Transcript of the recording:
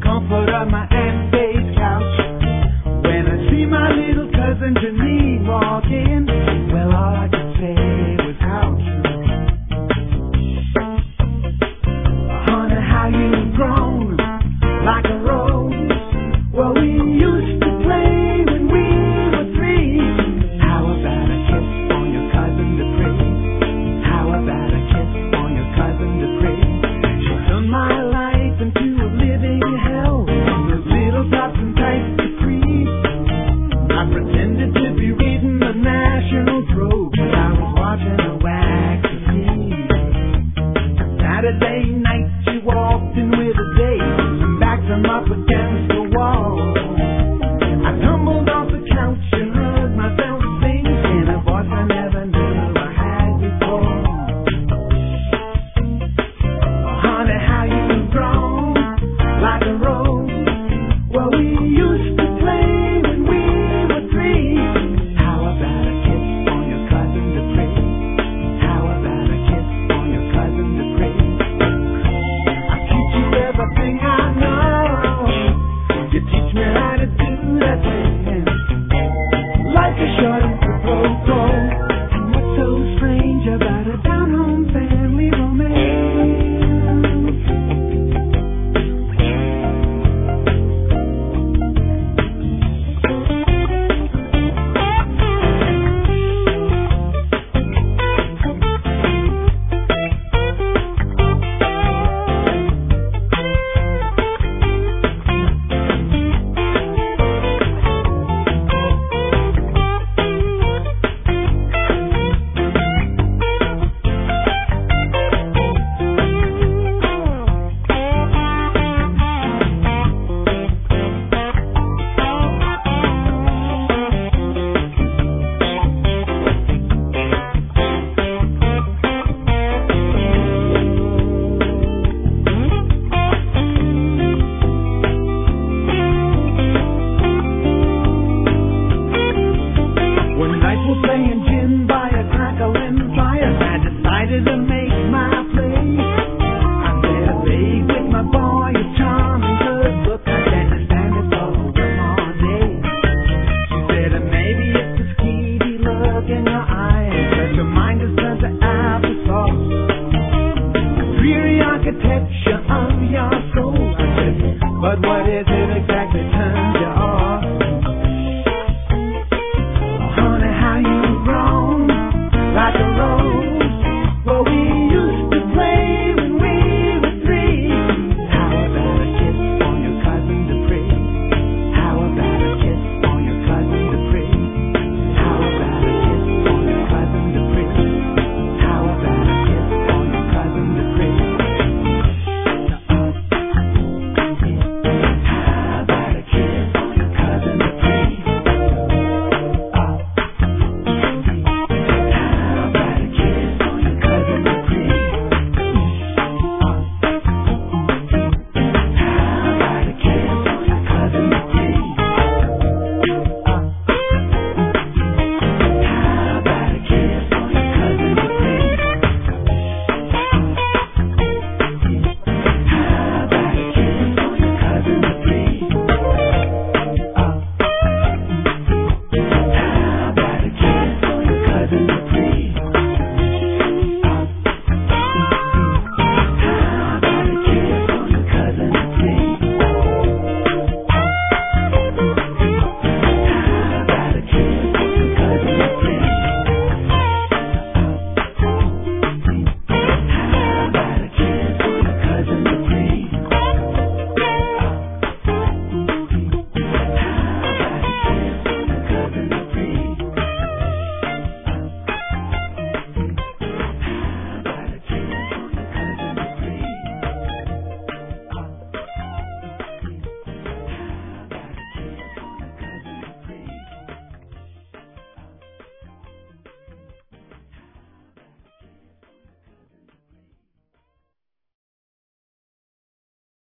comfort of my Aunt Faye's couch. When I see my little cousin Janine walk in, well, all I could say was how true. Honey, how you've grown like a rose. Well, we used to play when we were three. How about a kiss on your cousin Dupree? How about a kiss on your cousin Dupree? She turned my life into a living hell. Those little drops and tights to free. I pretended to be reading the National Probe, but I was watching a wax to see. Saturday night she walked in with a date and backed him up against the wall. I tumbled off the couch and heard myself sing in a voice I never knew I had before. Honey, how you've grown like a rose. Well, we used to play when we were three. How about a kiss on your cousin Dupree? How about a kiss on your cousin Dupree? I teach you everything I know. You teach me how to do that thing. Life is short and protocol. And what's so strange about a down-home family romance? One night we're playing gin by a crackling fire. I decided to make my play. I said a leg with my boy, a charming good look. I can't stand it for them all day. She said maybe it's the skeevy look in your eyes, but your mind is turned to applesauce. The dreary architecture of your soul. I said, but what is it